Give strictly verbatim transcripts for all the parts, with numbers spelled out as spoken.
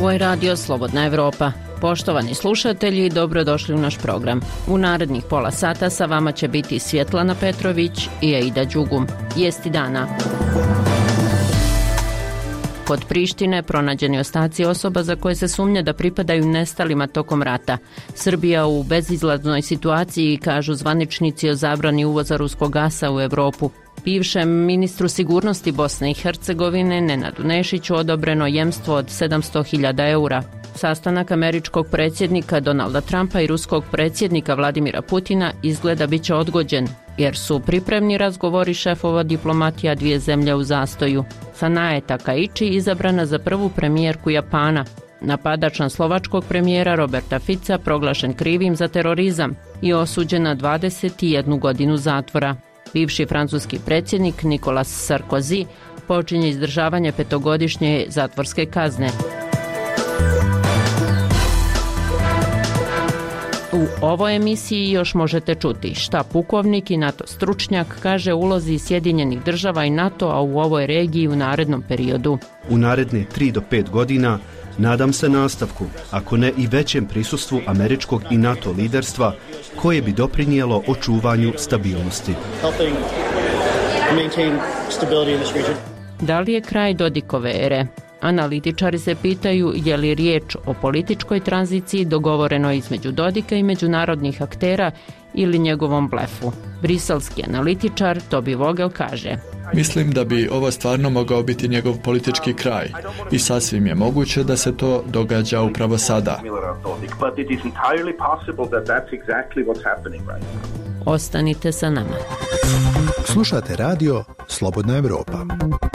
Ovo je radio Slobodna Evropa. Poštovani slušatelji, dobrodošli u naš program. U narednih pola sata sa vama će biti Svjetlana Petrović i Aida Đugum. Vijesti dana. Kod Prištine pronađeni ostaci osoba za koje se sumnja da pripadaju nestalima tokom rata. Srbija u bezizlaznoj situaciji, kažu zvaničnici o zabrani uvoza ruskog gasa u Evropu. Bivšem ministru sigurnosti Bosne i Hercegovine Nenadu Nešiću odobreno jemstvo od sedamsto hiljada eura. Sastanak američkog predsjednika Donalda Trumpa i ruskog predsjednika Vladimira Putina izgleda bit će odgođen, jer su pripremni razgovori šefova diplomatija dvije zemlje u zastoju. Sanae Takaichi izabrana za prvu premijerku Japana. Napadač na slovačkog premijera Roberta Fica proglašen krivim za terorizam i osuđen na dvadeset jednu godinu zatvora. Bivši francuski predsjednik Nicolas Sarkozy počinje izdržavanje petogodišnje zatvorske kazne. U ovoj emisiji još možete čuti šta pukovnik i NATO stručnjak kaže o ulozi Sjedinjenih država i NATO-a u ovoj regiji u narednom periodu. U naredne tri do pet godina nadam se nastavku, ako ne i većem prisustvu američkog i NATO liderstva, koje bi doprinijelo očuvanju stabilnosti. Da li je kraj Dodikove ere? Analitičari se pitaju je li riječ o političkoj tranziciji dogovoreno između Dodika i međunarodnih aktera ili njegovom blefu. Briselski analitičar Tobi Vogel kaže: Mislim da bi ovo stvarno mogao biti njegov politički kraj i sasvim je moguće da se to događa upravo sada. Ostanite sa nama. Slušate radio Slobodna Evropa.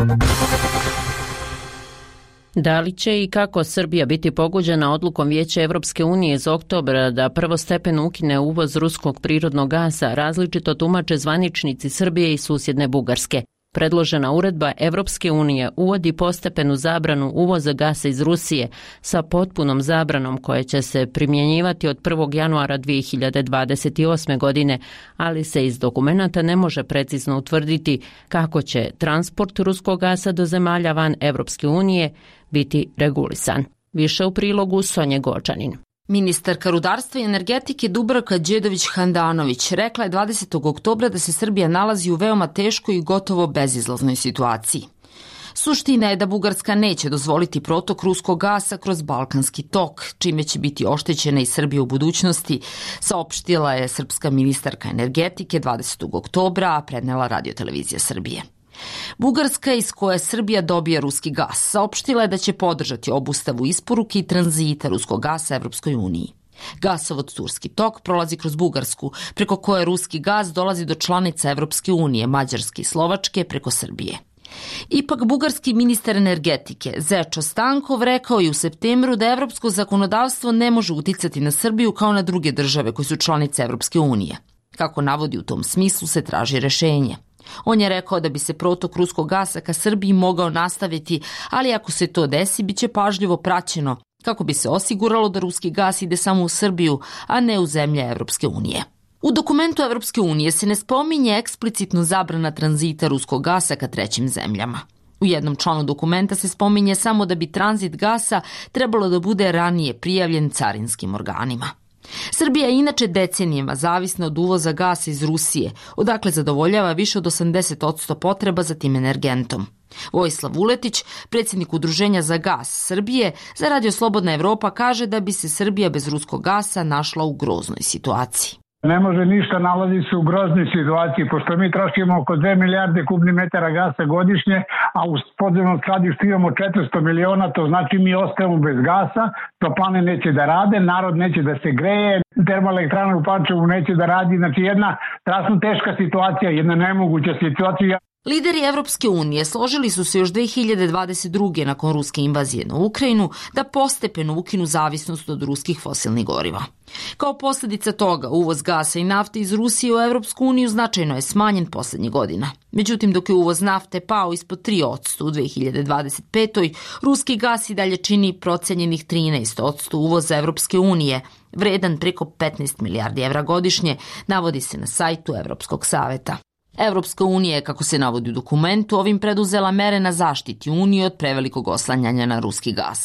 Da li će i kako Srbija biti pogođena odlukom Vijeća Evropske unije iz oktobra da prvostepeno ukine uvoz ruskog prirodnog gasa, različito tumače zvaničnici Srbije i susjedne Bugarske. Predložena uredba Evropske unije uvodi postepenu zabranu uvoza gasa iz Rusije sa potpunom zabranom koja će se primjenjivati od prvog januara dvije hiljade dvadeset osme. godine, ali se iz dokumenata ne može precizno utvrditi kako će transport ruskog gasa do zemalja van Evropske unije biti regulisan. Više u prilogu Sonje Gočanin. Ministarka rudarstva i energetike Dubravka Đedović-Handanović rekla je dvadesetog oktobra da se Srbija nalazi u veoma teškoj i gotovo bezizlaznoj situaciji. Suština je da Bugarska neće dozvoliti protok ruskog gasa kroz Balkanski tok, čime će biti oštećena i Srbija u budućnosti, saopštila je srpska ministarka energetike dvadesetog oktobra, a prenela Radiotelevizija Srbije. Bugarska, iz koje Srbija dobija ruski gas, saopštila je da će podržati obustavu isporuke i tranzita ruskog gasa Evropskoj uniji. Gasovod Turski tok prolazi kroz Bugarsku, preko koje ruski gas dolazi do članica Evropske unije, Mađarske i Slovačke preko Srbije. Ipak, bugarski ministar energetike Zečo Stankov rekao je u septembru da evropsko zakonodavstvo ne može uticati na Srbiju kao na druge države koje su članice Evropske unije. Kako navodi, u tom smislu se traži rešenje. On je rekao da bi se protok ruskog gasa ka Srbiji mogao nastaviti, ali ako se to desi, bit će pažljivo praćeno, kako bi se osiguralo da ruski gas ide samo u Srbiju, a ne u zemlje Evropske unije. U dokumentu Evropske unije se ne spominje eksplicitno zabrana tranzita ruskog gasa ka trećim zemljama. U jednom članu dokumenta se spominje samo da bi tranzit gasa trebalo da bude ranije prijavljen carinskim organima. Srbija je inače decenijama zavisna od uvoza gasa iz Rusije, odakle zadovoljava više od osamdeset posto potreba za tim energentom. Vojislav Vuletić, predsjednik Udruženja za gas Srbije, za Radio Slobodna Evropa kaže da bi se Srbija bez ruskog gasa našla u groznoj situaciji. Ne može ništa, nalazi se u groznoj situaciji, pošto mi trošimo oko dve milijarde kubnih metara gasa godišnje, a u podzemnom skladištu imamo četiristo miliona, to znači mi ostajemo bez gasa, toplane neće da rade, narod neće da se greje, termoelektrana u Pančevu neće da radi, znači jedna strašno teška situacija, jedna nemoguća situacija. Lideri Evropske unije složili su se još dve hiljade dvadeset druge. nakon ruske invazije na Ukrajinu da postepeno ukinu zavisnost od ruskih fosilnih goriva. Kao posljedica toga, uvoz gasa i nafte iz Rusije u Evropsku uniju značajno je smanjen posljednjih godina. Međutim, dok je uvoz nafte pao ispod tri posto u dve hiljade dvadeset petoj. ruski gas i dalje čini procenjenih trinaest posto uvoza Evropske unije, vredan preko petnaest milijardi evra godišnje, navodi se na sajtu Evropskog saveta. Evropska unija je, kako se navodi u dokumentu, ovim preduzela mere na zaštiti Unije od prevelikog oslanjanja na ruski gas.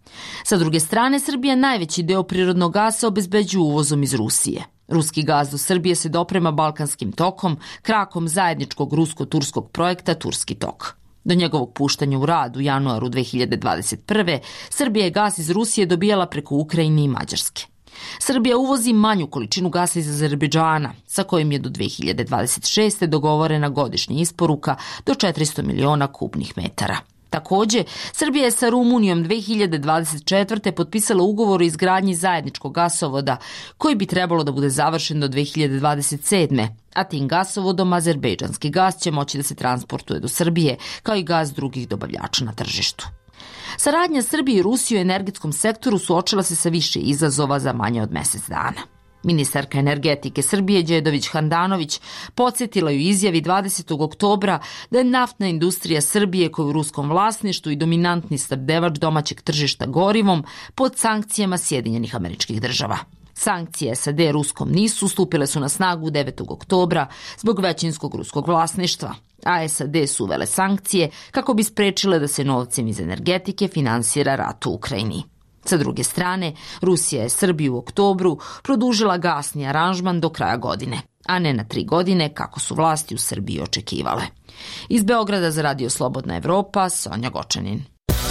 Sa druge strane, Srbija najveći deo prirodnog gasa obezbeđuje uvozom iz Rusije. Ruski gas do Srbije se doprema Balkanskim tokom, krakom zajedničkog rusko-turskog projekta Turski tok. Do njegovog puštanja u rad u januaru dve hiljade dvadeset prve. Srbija je gas iz Rusije dobijala preko Ukrajine i Mađarske. Srbija uvozi manju količinu gasa iz Azerbejdžana, sa kojim je do dve hiljade dvadeset šeste. dogovorena godišnja isporuka do četiristo miliona kubnih metara. Takođe, Srbija je sa Rumunijom dve hiljade dvadeset četvrte. potpisala ugovor o izgradnji zajedničkog gasovoda, koji bi trebalo da bude završen do dve hiljade dvadeset sedme. A tim gasovodom azerbejdžanski gas će moći da se transportuje do Srbije, kao i gas drugih dobavljača na tržištu. Saradnja Srbije i Rusije u energetskom sektoru suočila se sa više izazova za manje od mesec dana. Ministarka energetike Srbije Đedović Handanović podsjetila ju izjavi dvadesetog oktobra da je naftna industrija Srbije, koja je u ruskom vlasništvu i dominantni snabdevač domaćeg tržišta gorivom, pod sankcijama Sjedinjenih Američkih Država. Sankcije S A D ruskom nisu stupile su na snagu devetog oktobra zbog većinskog ruskog vlasništva, a S A D su uvele sankcije kako bi sprečile da se novcem iz energetike finansira rat u Ukrajini. Sa druge strane, Rusija je Srbiji u oktobru produžila gasni aranžman do kraja godine, a ne na tri godine kako su vlasti u Srbiji očekivale. Iz Beograda za Radio Slobodna Evropa, Sonja Gočanin.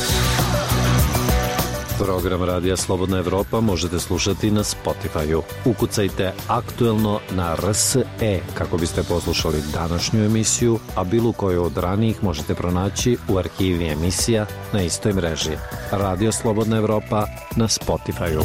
Program Radija Slobodna Evropa možete slušati na Spotify-u. Ukucajte aktuelno na R S E kako biste poslušali današnju emisiju, a bilo koju od ranijih možete pronaći u arhivi emisija na istoj mreži. Radio Slobodna Evropa na Spotify-u.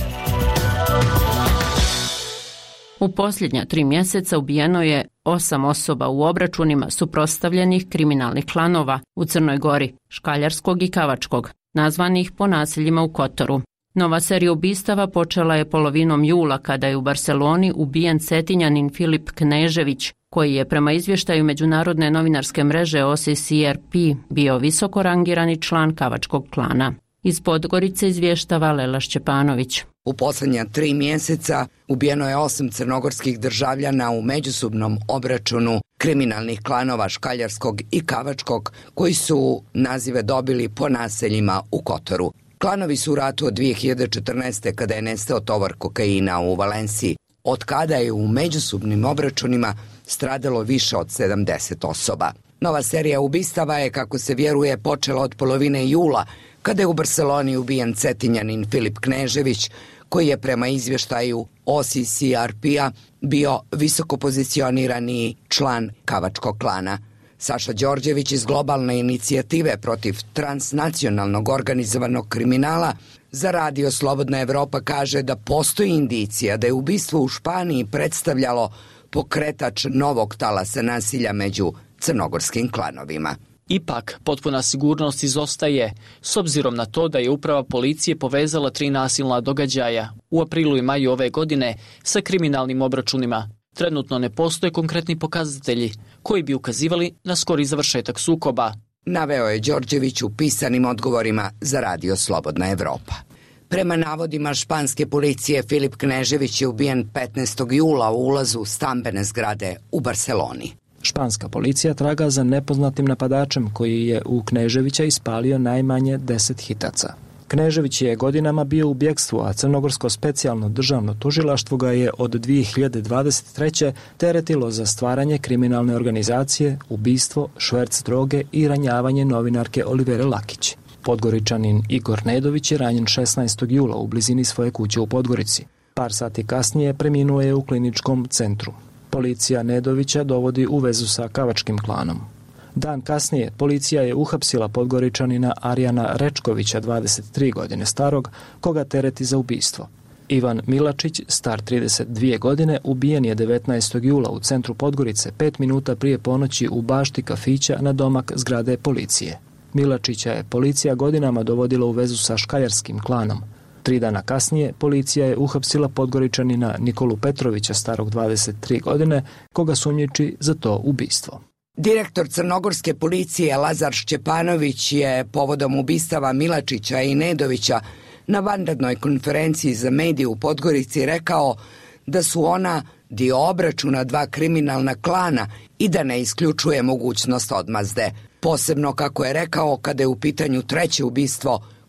U posljednja tri mjeseca ubijeno je osam osoba u obračunima suprotstavljenih kriminalnih klanova u Crnoj Gori, Škaljarskog i Kavačkog, nazvanih po naseljima u Kotoru. Nova serija ubistava počela je polovinom jula kada je u Barseloni ubijen Cetinjanin Filip Knežević, koji je prema izvještaju međunarodne novinarske mreže O C C R P bio visoko rangirani član Kavačkog klana. Iz Podgorice izvještava Lela Šćepanović. U posljednja tri mjeseca ubijeno je osam crnogorskih državljana u međusobnom obračunu kriminalnih klanova Škaljarskog i Kavačkog, koji su nazive dobili po naseljima u Kotoru. Klanovi su u ratu od dvije hiljade četrnaeste. kada je nestao tovar kokaina u Valenciji, od kada je u međusobnim obračunima stradalo više od sedamdeset osoba. Nova serija ubistava je, kako se vjeruje, počela od polovine jula, kada je u Barseloni ubijen Cetinjanin Filip Knežević, koji je prema izvještaju O C C R P-a bio visoko pozicionirani član Kavačkog klana. Saša Đorđević iz globalne inicijative protiv transnacionalnog organizovanog kriminala za Radio Slobodna Evropa kaže da postoji indicija da je ubistvo u Španiji predstavljalo pokretač novog talasa nasilja među crnogorskim klanovima. Ipak, potpuna sigurnost izostaje, s obzirom na to da je uprava policije povezala tri nasilna događaja u aprilu i maju ove godine sa kriminalnim obračunima. Trenutno ne postoje konkretni pokazatelji koji bi ukazivali na skori završetak sukoba. Naveo je Đorđević u pisanim odgovorima za Radio Slobodna Evropa. Prema navodima španske policije, Filip Knežević je ubijen petnaestog jula u ulazu stambene zgrade u Barseloni. Španska policija traga za nepoznatim napadačem koji je u Kneževića ispalio najmanje deset hitaca. Knežević je godinama bio u bjegstvu, a Crnogorsko specijalno državno tužilaštvo ga je od dvije hiljade dvadeset treće. teretilo za stvaranje kriminalne organizacije, ubistvo, šverc droge i ranjavanje novinarke Olivere Lakić. Podgoričanin Igor Nedović je ranjen šesnaestog jula u blizini svoje kuće u Podgorici. Par sati kasnije preminuo je u kliničkom centru. Policija Nedovića dovodi u vezu sa Kavačkim klanom. Dan kasnije policija je uhapsila Podgoričanina Arijana Rečkovića, dvadeset tri godine starog, koga tereti za ubistvo. Ivan Milačić, star trideset dvije godine, ubijen je devetnaestog jula u centru Podgorice, pet minuta prije ponoći u bašti kafića na domak zgrade policije. Milačića je policija godinama dovodila u vezu sa Škaljarskim klanom. Tri dana kasnije policija je uhapsila Podgoričanina Nikolu Petrovića, starog dvadeset tri godine, koga sumnjiči za to ubistvo. Direktor crnogorske policije Lazar Šćepanović je povodom ubistava Milačića i Nedovića na vanrednoj konferenciji za medije u Podgorici rekao da su ona dio obračuna dva kriminalna klana i da ne isključuje mogućnost odmazde. Posebno, kako je rekao, kada je u pitanju treće ubistvo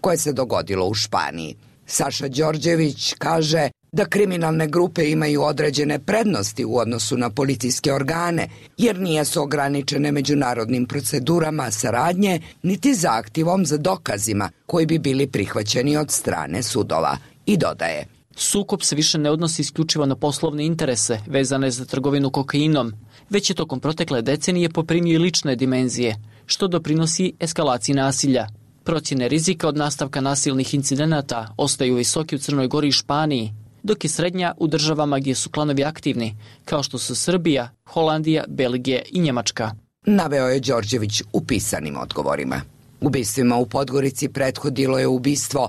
koje se dogodilo u Španiji. Saša Đorđević kaže da kriminalne grupe imaju određene prednosti u odnosu na policijske organe, jer nisu ograničene međunarodnim procedurama saradnje, niti zahtjevom za dokazima koji bi bili prihvaćeni od strane sudova. I dodaje: sukob se više ne odnosi isključivo na poslovne interese vezane za trgovinu kokainom, već je tokom protekle decenije poprimio i lične dimenzije, što doprinosi eskalaciji nasilja. Procjene rizika od nastavka nasilnih incidenata ostaju visoki u Crnoj Gori i Španiji, dok je srednja u državama gdje su klanovi aktivni, kao što su Srbija, Holandija, Belgija i Njemačka. Naveo je Đorđević u pisanim odgovorima. Ubistvima u Podgorici prethodilo je ubistvo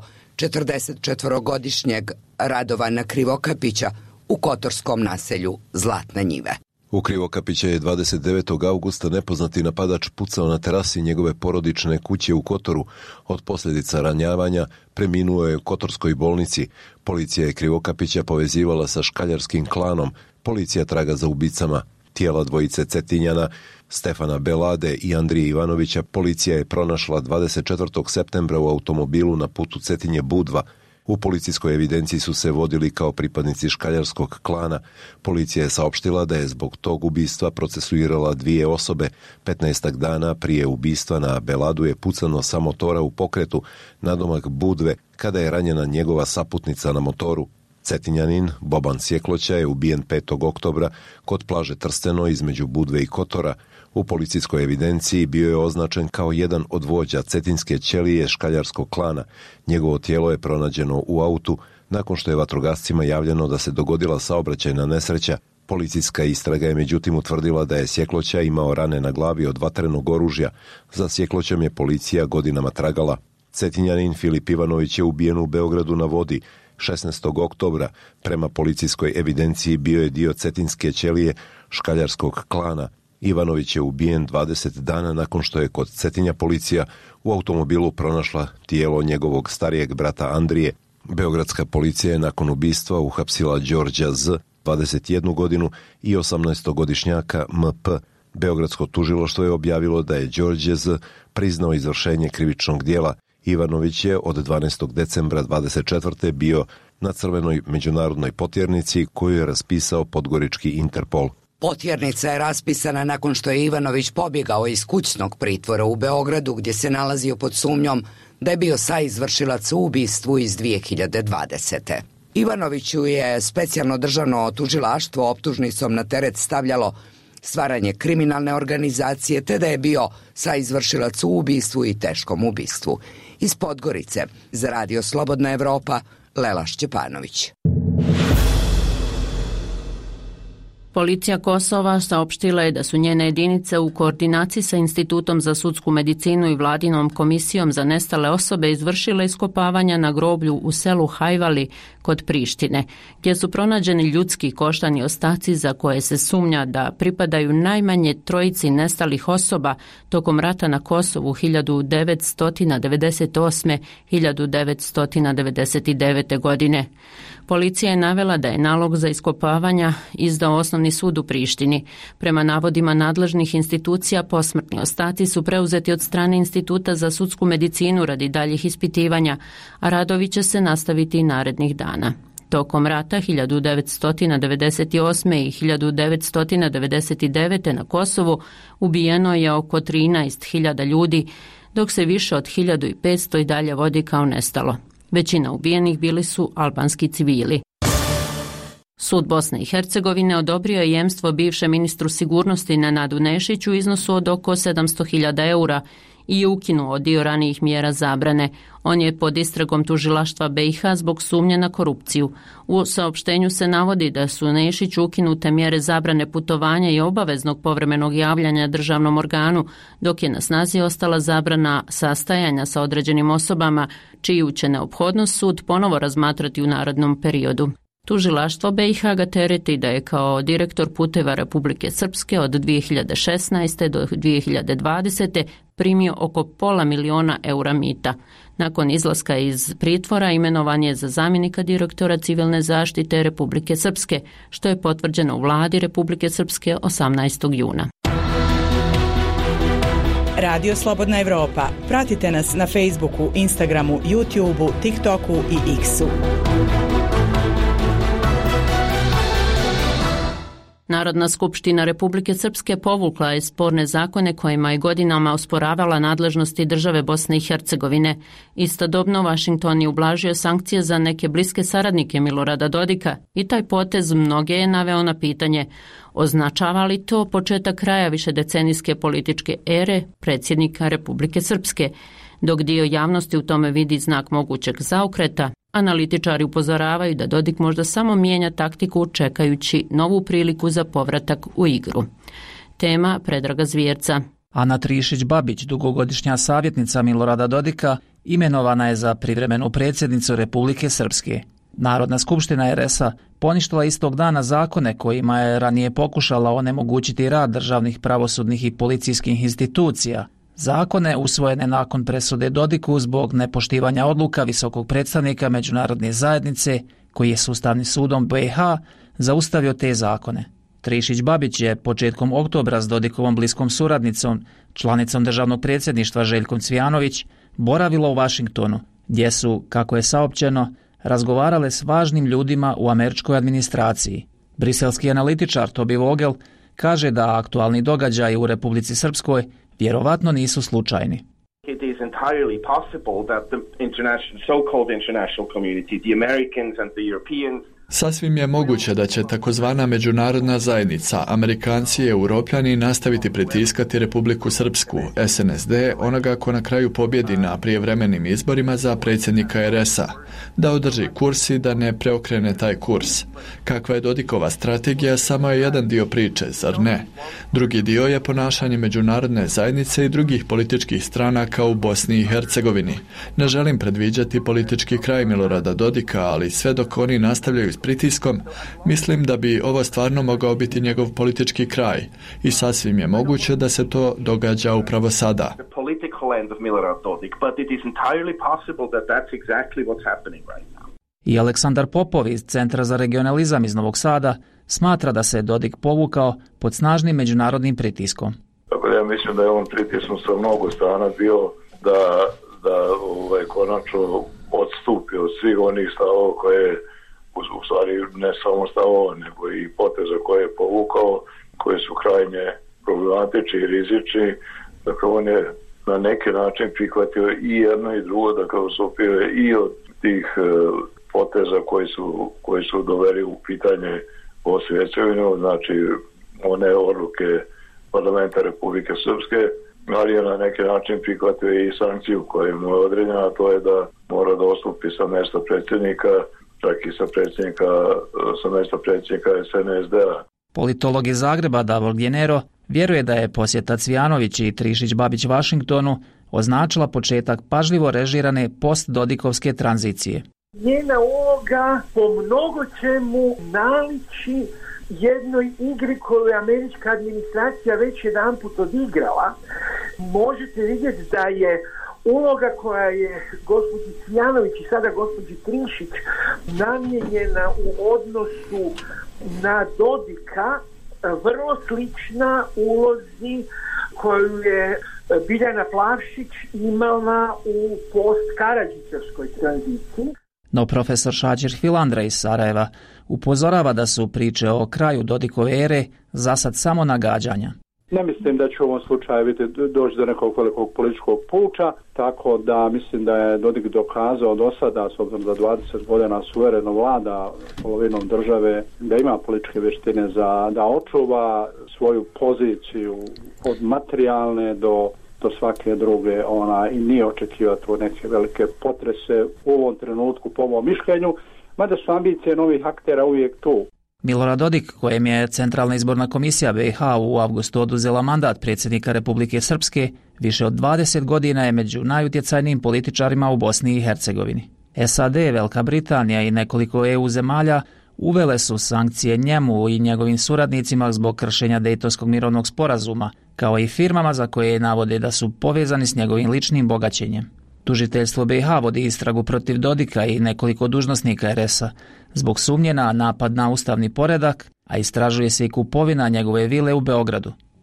četrdesetčetvorogodišnjeg Radovana Krivokapića u kotorskom naselju Zlatne Njive. U Krivokapića je dvadeset devetog augusta nepoznati napadač pucao na terasi njegove porodične kuće u Kotoru. Od posljedica ranjavanja preminuo je u Kotorskoj bolnici. Policija je Krivokapića povezivala sa škaljarskim klanom. Policija traga za ubicama. Tijela dvojice Cetinjana, Stefana Belade i Andrije Ivanovića, policija je pronašla dvadeset četvrtog septembra u automobilu na putu Cetinje Budva. U policijskoj evidenciji su se vodili kao pripadnici škaljarskog klana. Policija je saopštila da je zbog tog ubistva procesuirala dvije osobe. petnaestak dana prije ubistva na Beladu je pucano sa motora u pokretu nadomak Budve kada je ranjena njegova saputnica na motoru. Cetinjanin Boban Sjekloća je ubijen petog oktobra kod plaže Trsteno između Budve i Kotora. U policijskoj evidenciji bio je označen kao jedan od vođa cetinske ćelije škaljarskog klana. Njegovo tijelo je pronađeno u autu nakon što je vatrogascima javljeno da se dogodila saobraćajna nesreća. Policijska istraga je međutim utvrdila da je Sjekloća imao rane na glavi od vatrenog oružja. Za Sjekloćem je policija godinama tragala. Cetinjanin Filip Ivanović je ubijen u Beogradu na vodi šesnaestog oktobra. Prema policijskoj evidenciji bio je dio cetinske ćelije škaljarskog klana. Ivanović je ubijen dvadeset dana nakon što je kod Cetinja policija u automobilu pronašla tijelo njegovog starijeg brata Andrije. Beogradska policija je nakon ubistva uhapsila Đorđa Z, dvadeset jednu godinu, i osamnaestogodišnjaka M P. Beogradsko tužilaštvo je objavilo da je Đorđe Z priznao izvršenje krivičnog dijela. Ivanović je od dvanaestog decembra dvadeset četvrte bio na crvenoj međunarodnoj potjernici koju je raspisao podgorički Interpol. Potjernica je raspisana nakon što je Ivanović pobjegao iz kućnog pritvora u Beogradu gdje se nalazio pod sumnjom da je bio saizvršilac u ubistvu iz dvije hiljade dvadesete. Ivanoviću je specijalno državno tužilaštvo optužnicom na teret stavljalo stvaranje kriminalne organizacije te da je bio saizvršilac u ubistvu i teškom ubistvu. Iz Podgorice za Radio Slobodna Evropa, Lela Šćepanović. Policija Kosova saopštila je da su njene jedinice u koordinaciji sa Institutom za sudsku medicinu i Vladinom komisijom za nestale osobe izvršile iskopavanja na groblju u selu Hajvali kod Prištine, gdje su pronađeni ljudski koštani ostaci za koje se sumnja da pripadaju najmanje trojici nestalih osoba tokom rata na Kosovu hiljadu devetsto devedeset osme do hiljadu devetsto devedeset devete. godine. Policija je navela da je nalog za iskopavanja izdao Osnovni sud u Prištini. Prema navodima nadležnih institucija, posmrtni ostaci su preuzeti od strane Instituta za sudsku medicinu radi daljih ispitivanja, a radovi će se nastaviti i narednih dana. Tokom rata hiljadu devetsto devedeset osme i hiljadu devetsto devedeset devete. na Kosovu ubijeno je oko trinaest hiljada ljudi, dok se više od hiljadu petsto i dalje vodi kao nestalo. Većina ubijenih bili su albanski civili. Sud Bosne i Hercegovine odobrio je jemstvo bivšem ministru sigurnosti Nenadu Nešiću u iznosu od oko sedamsto hiljada eura i ukinuo dio ranijih mjera zabrane. On je pod istragom tužilaštva B i H zbog sumnje na korupciju. U saopštenju se navodi da su Nešiću ukinute mjere zabrane putovanja i obaveznog povremenog javljanja državnom organu, dok je na snazi ostala zabrana sastajanja sa određenim osobama, čiju će neophodnost sud ponovo razmatrati u narednom periodu. Tužilaštvo B i H ga tereti da je kao direktor puteva Republike Srpske od dvije hiljade šesnaeste. do dvije hiljade dvadesete. primio oko pola miliona eura mita. Nakon izlaska iz pritvora imenovan je za zamjenika direktora civilne zaštite Republike Srpske, što je potvrđeno u vladi Republike Srpske osamnaestog juna. Radio Slobodna Evropa. Pratite nas na Facebooku, Instagramu, YouTubeu, TikToku i X-u. Narodna skupština Republike Srpske povukla je sporne zakone kojima je godinama osporavala nadležnosti države Bosne i Hercegovine. Istodobno Vašington je ublažio sankcije za neke bliske saradnike Milorada Dodika i taj potez mnoge je naveo na pitanje označava li to početak kraja višedecenijske političke ere predsjednika Republike Srpske, dok dio javnosti u tome vidi znak mogućeg zaokreta. Analitičari upozoravaju da Dodik možda samo mijenja taktiku čekajući novu priliku za povratak u igru. Tema Predraga Zvjerca. Ana Trišić-Babić, dugogodišnja savjetnica Milorada Dodika, imenovana je za privremenu predsjednicu Republike Srpske. Narodna skupština er es a poništila istog dana zakone kojima je ranije pokušala onemogućiti rad državnih, pravosudnih i policijskih institucija. Zakone usvojene nakon presude Dodiku zbog nepoštivanja odluka visokog predstavnika međunarodne zajednice, koji je s Ustavnim sudom be i ha zaustavio te zakone. Trišić-Babić je početkom oktobra s Dodikovom bliskom suradnicom, članicom državnog predsjedništva Željkom Cvijanović, boravila u Vašingtonu, gdje su, kako je saopćeno, razgovarale s važnim ljudima u američkoj administraciji. Briselski analitičar Tobi Vogel kaže da aktualni događaji u Republici Srpskoj vjerovatno nisu slučajni. It is entirely possible that the international, so-called international community, the Americans and the Europeans, Sasvim je moguće da će takozvana međunarodna zajednica, Amerikanci i Europljani nastaviti pritiskati Republiku Srpsku, es en es de, onoga ko na kraju pobjedi na prijevremenim izborima za predsjednika er es a, da održi kurs i da ne preokrene taj kurs. Kakva je Dodikova strategija samo je jedan dio priče, zar ne? Drugi dio je ponašanje međunarodne zajednice i drugih političkih stranaka u Bosni i Hercegovini. Ne želim predviđati politički kraj Milorada Dodika, ali sve dok oni nastavljaju s pritiskom, mislim da bi ovo stvarno mogao biti njegov politički kraj i sasvim je moguće da se to događa upravo sada. I Aleksandar Popov iz Centra za regionalizam iz Novog Sada smatra da se Dodik povukao pod snažnim međunarodnim pritiskom. Tako da ja mislim da je on pritisnut sa mnogo strana bio da, da ovaj, konačno odstupi od svih onih stavova koje u stvari ne samo stavova, nego i poteza koje je povukao, koje su krajnje problematični i rizični. Dakle, on je na neki način prihvatio i jedno i drugo, dakle, odstupio je i od tih uh, poteza koji su, koji su doveli u pitanje Bosne i Hercegovine, znači one odluke parlamenta Republike Srpske, ali je na neki način prihvatio i sankciju koja mu je određena, a to je da mora da odstupi sa mjesta predsjednika, čak i sa predsjednika, sa mjesta predsjednika es en es de-a. Politolog iz Zagreba Davor Gjenero vjeruje da je posjeta Cvijanović i Trišić-Babić Vašingtonu označila početak pažljivo režirane post-dodikovske tranzicije. Njena uloga po mnogo čemu naliči jednoj igri koju je američka administracija već jedanput odigrala. Možete vidjeti da je uloga koja je gospođi Cvijanović i sada gospođi Trišić namijenjena u odnosu na Dodika vrlo slična ulozi koju je Biljana Plavšić imala u post-Karadžićevskoj tranziciji. No profesor Šađir Filandra iz Sarajeva upozorava da su priče o kraju Dodikove ere zasad samo nagađanja. Ne mislim da će u ovom slučaju biti doći do nekog velikog političkog puča, tako da mislim da je Dodik dokazao do sada, s obzirom da dvadeset godina suvereno vlada polovinom države, da ima političke vještine za da očuva svoju poziciju od materijalne do do svake druge, ona i nije očekivati neke velike potrese u ovom trenutku, po mom mišljenju, mada su ambicije novih aktera uvijek tu. Milorad Dodik, kojem je Centralna izborna komisija be i ha u avgustu oduzela mandat predsjednika Republike Srpske, više od dvadeset godina je među najutjecajnijim političarima u Bosni i Hercegovini. es a de, Velika Britanija i nekoliko e u zemalja uvele su sankcije njemu i njegovim suradnicima zbog kršenja Dejtonskog mirovnog sporazuma, kao i firmama za koje navode da su povezani s njegovim ličnim bogaćenjem. Tužiteljstvo be i ha vodi istragu protiv Dodika i nekoliko dužnosnika er es a zbog sumnje na napad na ustavni poredak, a istražuje se i kupovina njegove vile u Beogradu.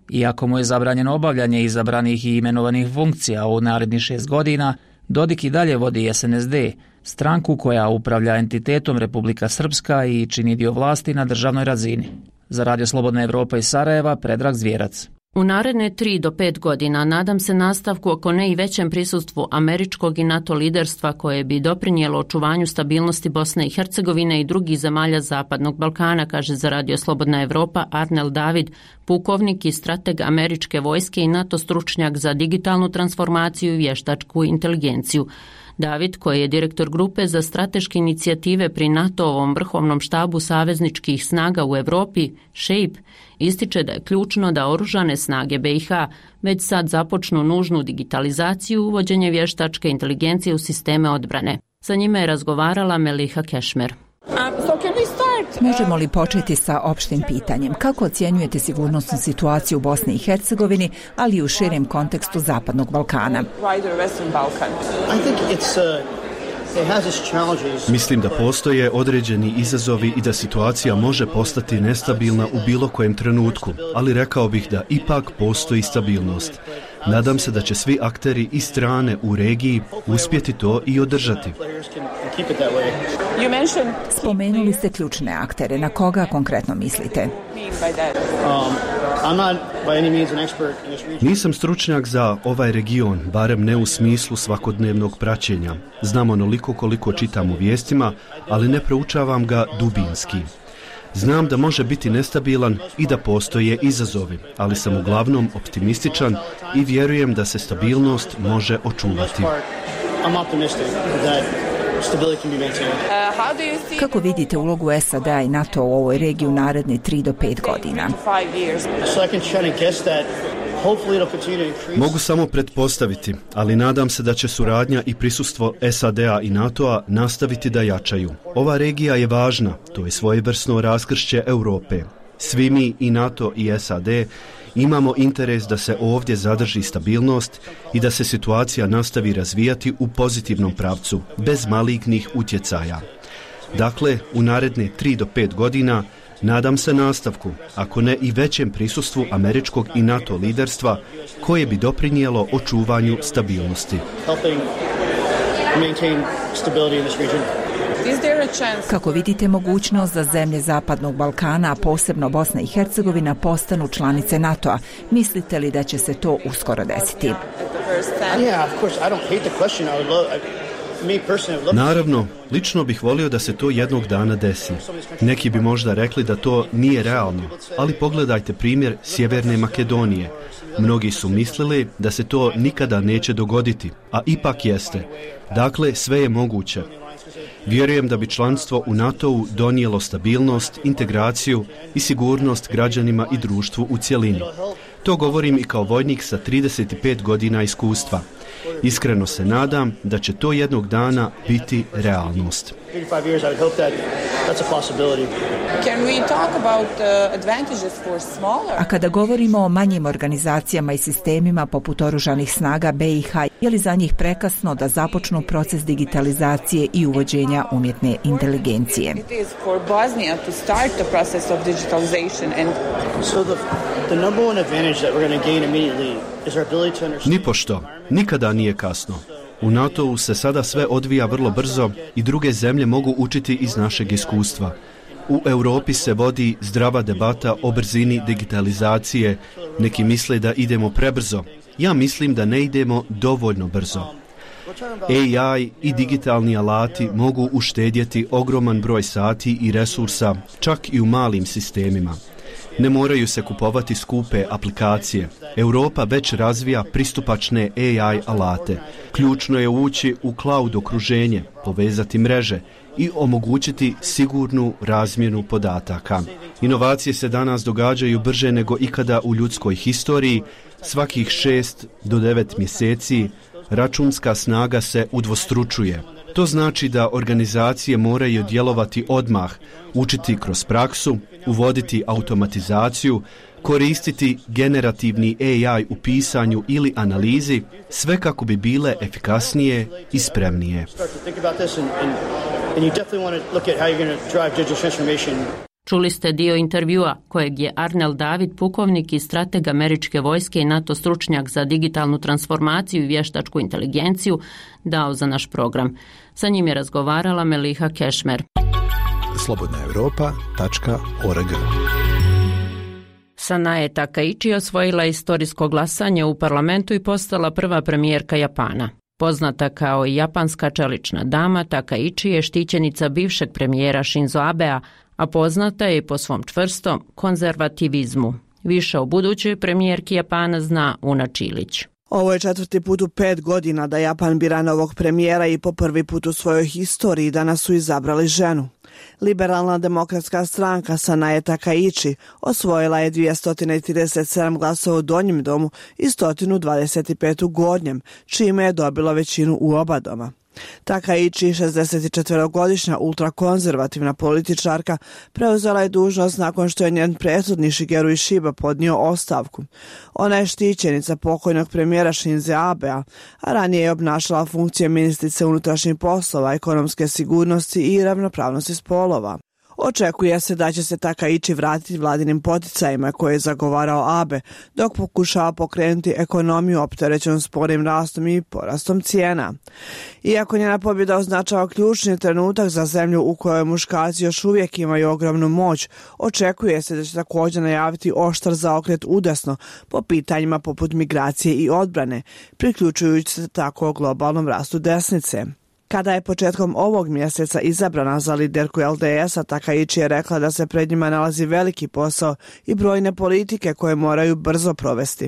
Iako mu je zabranjeno obavljanje izabranih i imenovanih funkcija u narednih šest godina, Dodik i dalje vodi S N S D, stranku koja upravlja entitetom Republika Srpska i čini dio vlasti na državnoj razini. Za Radio Slobodna Evropa iz Sarajeva, Predrag Zvjerac. U naredne tri do pet godina nadam se nastavku, ako ne i većem prisustvu američkog i NATO liderstva koje bi doprinijelo očuvanju stabilnosti Bosne i Hercegovine i drugih zemalja Zapadnog Balkana, kaže za Radio Slobodna Evropa Arnel David, pukovnik i strateg američke vojske i NATO stručnjak za digitalnu transformaciju i vještačku inteligenciju. David, koji je direktor grupe za strateške inicijative pri NATO-ovom vrhovnom štabu savezničkih snaga u Europi, SHAPE, ističe da je ključno da oružane snage B i H već sad započnu nužnu digitalizaciju i uvođenje vještačke inteligencije u sisteme odbrane. Sa njime je razgovarala Meliha Kešmer. Možemo li početi sa opštim pitanjem? Kako ocjenjujete sigurnosnu situaciju u Bosni i Hercegovini, ali i u širem kontekstu Zapadnog Balkana? Mislim da postoje određeni izazovi i da situacija može postati nestabilna u bilo kojem trenutku, ali rekao bih da ipak postoji stabilnost. Nadam se da će svi akteri i strane u regiji uspjeti to i održati. Spomenuli ste ključne aktere. Na koga konkretno mislite? Nisam stručnjak za ovaj region, barem ne u smislu svakodnevnog praćenja. Znam onoliko koliko čitam u vijestima, ali ne proučavam ga dubinski. Znam da može biti nestabilan i da postoje izazovi, ali sam uglavnom optimističan i vjerujem da se stabilnost može očuvati. Kako vidite ulogu S A D-a i NATO u ovoj regiji u naredne tri do pet godina? Mogu samo pretpostaviti, ali nadam se da će suradnja i prisustvo S A D-a i NATO-a nastaviti da jačaju. Ova regija je važna, to je svojevrsno raskršće Europe. Svi mi, i NATO i S A D, imamo interes da se ovdje zadrži stabilnost i da se situacija nastavi razvijati u pozitivnom pravcu, bez malignih utjecaja. Dakle, u naredne tri do pet godina nadam se nastavku, ako ne i većem prisustvu američkog i NATO liderstva koje bi doprinijelo očuvanju stabilnosti. Kako vidite mogućnost da zemlje Zapadnog Balkana, a posebno Bosna i Hercegovina, postanu članice NATO-a? Mislite li da će se to uskoro desiti? Naravno, lično bih volio da se to jednog dana desi. Neki bi možda rekli da to nije realno, ali pogledajte primjer Sjeverne Makedonije. Mnogi su mislili da se to nikada neće dogoditi, a ipak jeste. Dakle, sve je moguće. Vjerujem da bi članstvo u NATO-u donijelo stabilnost, integraciju i sigurnost građanima i društvu u cjelini. To govorim i kao vojnik sa trideset pet godina iskustva. Iskreno se nadam da će to jednog dana biti realnost. A kada govorimo o manjim organizacijama i sistemima poput oružanih snaga B i H, je li za njih prekasno da započnu proces digitalizacije i uvođenja umjetne inteligencije? Nipošto, nikada nije kasno. U NATO-u se sada sve odvija vrlo brzo i druge zemlje mogu učiti iz našeg iskustva. U Europi se vodi zdrava debata o brzini digitalizacije. Neki misle da idemo prebrzo. Ja mislim da ne idemo dovoljno brzo. A I i digitalni alati mogu uštedjeti ogroman broj sati i resursa, čak i u malim sistemima. Ne moraju se kupovati skupe aplikacije. Europa već razvija pristupačne A I alate. Ključno je ući u cloud okruženje, povezati mreže i omogućiti sigurnu razmjenu podataka. Inovacije se danas događaju brže nego ikada u ljudskoj historiji. Svakih šest do devet mjeseci računska snaga se udvostručuje. To znači da organizacije moraju djelovati odmah, učiti kroz praksu, uvoditi automatizaciju, koristiti generativni A I u pisanju ili analizi, sve kako bi bile efikasnije i spremnije. Čuli ste dio intervjua kojeg je Arnel David, pukovnik i strateg američke vojske i NATO stručnjak za digitalnu transformaciju i vještačku inteligenciju, dao za naš program. Sa njim je razgovarala Meliha Kešmer. slobodna europa tačka org. Sanae Takaichi osvojila istorijsko glasanje u parlamentu i postala prva premijerka Japana. Poznata kao i japanska čelična dama, Takaichi je štićenica bivšeg premijera Shinzo Abea, a poznata je i po svom čvrstom konzervativizmu. Više o budućoj premijerki Japana zna Una Čilić. Ovo je četvrti put u pet godina da Japan bira novog premijera i po prvi put u svojoj historiji danas su izabrali ženu. Liberalna demokratska stranka Sanae Takaichi osvojila je dvjesto trideset sedam glasova u donjem domu i sto dvadeset pet u gornjem, čime je dobila većinu u oba doma. Takaichi, šezdesetčetvorogodišnja ultrakonzervativna političarka, preuzela je dužnost nakon što je njen prethodnik Shigeru Ishiba podnio ostavku. Ona je štićenica pokojnog premijera Shinze Abea, a ranije je obnašala funkcije ministrice unutrašnjih poslova, ekonomske sigurnosti i ravnopravnosti spolova. Očekuje se da će se Takaichi vratiti vladinim poticajima koje je zagovarao Abe, dok pokušava pokrenuti ekonomiju opterećenom sporim rastom i porastom cijena. Iako njena pobjeda označava ključni trenutak za zemlju u kojoj muškarci još uvijek imaju ogromnu moć, očekuje se da će također najaviti oštar zaokret udesno po pitanjima poput migracije i odbrane, priključujući se tako globalnom rastu desnice. Kada je početkom ovog mjeseca izabrana za liderku L D S-a, Takaichi je rekla da se pred njima nalazi veliki posao i brojne politike koje moraju brzo provesti.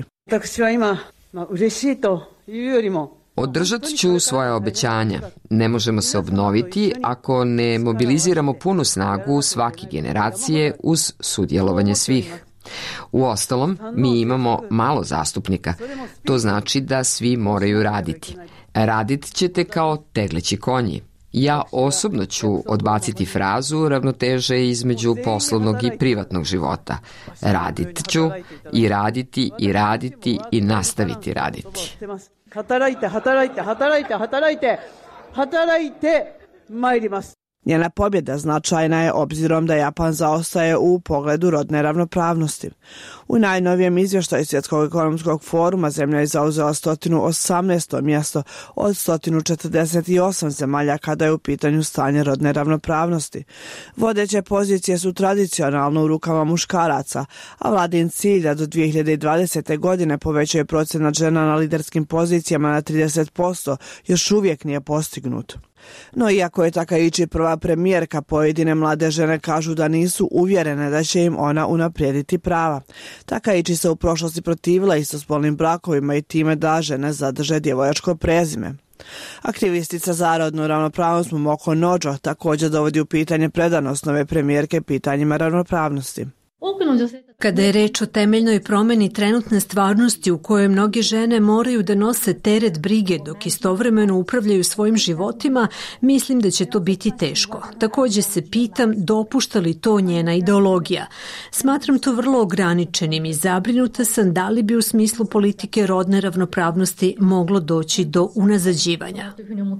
Održat ću svoje obećanja. Ne možemo se obnoviti ako ne mobiliziramo punu snagu svake generacije uz sudjelovanje svih. Uostalom, mi imamo malo zastupnika. To znači da svi moraju raditi. Radit ćete kao tegleći konji. Ja osobno ću odbaciti frazu ravnoteže između poslovnog i privatnog života. Radit ću i raditi i raditi i nastaviti raditi. Njena pobjeda značajna je obzirom da Japan zaostaje u pogledu rodne ravnopravnosti. U najnovijem izvještaju Svjetskog ekonomskog foruma zemlja je zauzela sto osamnaesto mjesto od sto četrdeset osam zemalja kada je u pitanju stanje rodne ravnopravnosti. Vodeće pozicije su tradicionalno u rukama muškaraca, a vladin cilj da do dvije hiljade dvadesete. godine povećaju procenat žena na liderskim pozicijama na trideset posto još uvijek nije postignut. No iako je Takaichi prva premijerka, pojedine mlade žene kažu da nisu uvjerene da će im ona unaprijediti prava. Takaichi se u prošlosti protivila istospolnim brakovima i time da žene zadrže djevojačko prezime. Aktivistica za rodnu ravnopravnost Momoko Nojo također dovodi u pitanje predanost nove premijerke pitanjima ravnopravnosti. Kada je reč o temeljnoj promjeni trenutne stvarnosti u kojoj mnoge žene moraju da nose teret brige dok istovremeno upravljaju svojim životima, mislim da će to biti teško. Također se pitam dopušta li to njena ideologija. Smatram to vrlo ograničenim i zabrinuta sam da li bi u smislu politike rodne ravnopravnosti moglo doći do unazađivanja.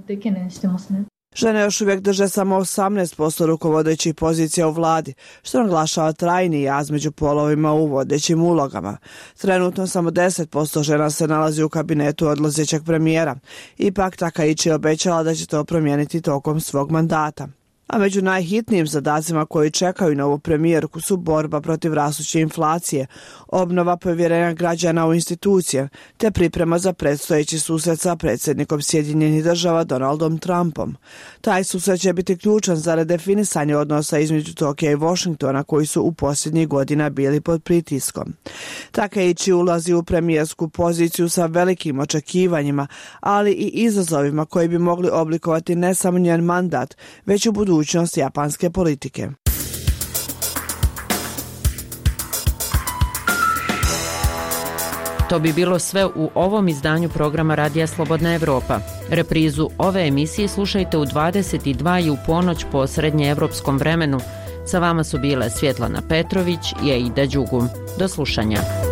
Žene još uvijek drže samo osamnaest posto rukovodećih pozicija u vladi, što naglašava trajni jaz među polovima u vodećim ulogama. Trenutno samo deset posto žena se nalazi u kabinetu odlazećeg premijera. Ipak Takaichi je obećala da će to promijeniti tokom svog mandata. A među najhitnijim zadacima koji čekaju novu premijerku su borba protiv rastuće inflacije, obnova povjerenja građana u institucije, te priprema za predstojeći susret sa predsjednikom Sjedinjenih država Donaldom Trumpom. Taj susret će biti ključan za redefinisanje odnosa između Tokija i Washingtona koji su u posljednjih godina bili pod pritiskom. Takaichi ulazi u premijersku poziciju sa velikim očekivanjima, ali i izazovima koji bi mogli oblikovati ne samo njen mandat, već u budućnosti budućnost japanske politike. To bi bilo sve u ovom izdanju programa Radija Slobodna Evropa. Reprizu ove emisije slušajte u dvadeset dva i u ponoć po srednjeevropskom vremenu. Sa vama su bile Svjetlana Petrović i Aida Đugum. Do slušanja.